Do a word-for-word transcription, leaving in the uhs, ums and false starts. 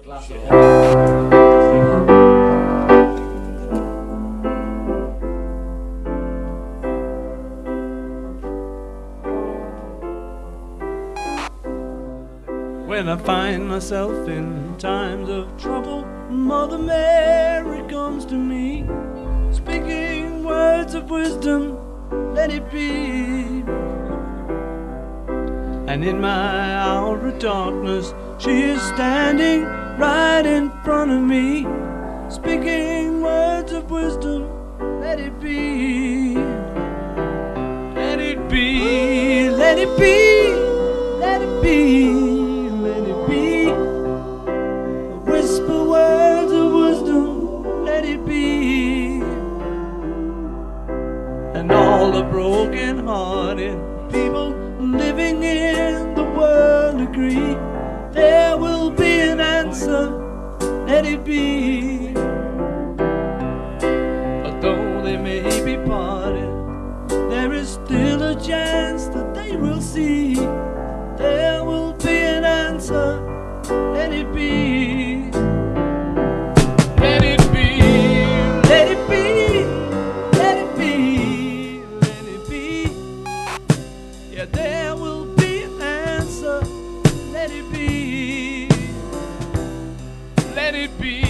When I find myself in times of trouble, Mother Mary comes to me, speaking words of wisdom, let it be. And in my hour of darkness, she is standing right in front of me, speaking words of wisdom, let it be. Let it be, let it be, let it be. Whisper words of wisdom, let it be. And all the broken-hearted people living in the world agree, there will be an answer, let it be. But though they may be parted, there is still a chance that they will see, there will be an answer, let it be. Let it be, let it be, let it be, let it be. Yeah, there will be an answer, let it be. Let it be.